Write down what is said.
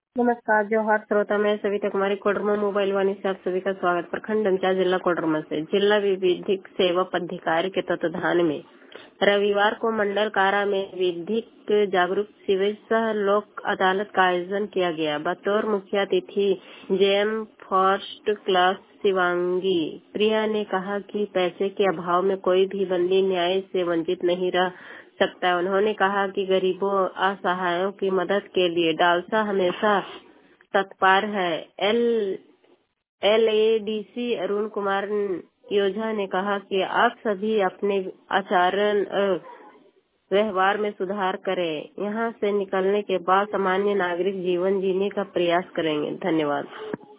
नमस्कार जोहार श्रोता, मैं सविता कुमारी कोडरमा मोबाइल वाणी से आप सभी का स्वागत। प्रखंड अंचाल जिला कोडरमा से जिला विधिक सेवा पदाधिकारी के तत्वाधान में रविवार को मंडल कारा में विधिक जागरूक शिविर सह लोक अदालत का आयोजन किया गया। बतौर मुख्य अतिथि JM first class Shivangi Priya ने कहा कि पैसे के अभाव में कोई भी बंदी न्याय से वंचित नहीं रह सकता। उन्होंने कहा कि गरीबों असहायों की मदद के लिए डालसा हमेशा तत्पर है। एलएडीसी अरुण कुमार योझा ने कहा कि आप सभी अपने आचरण व्यवहार में सुधार करें। यहाँ से निकलने के बाद सामान्य नागरिक जीवन जीने का प्रयास करेंगे। धन्यवाद।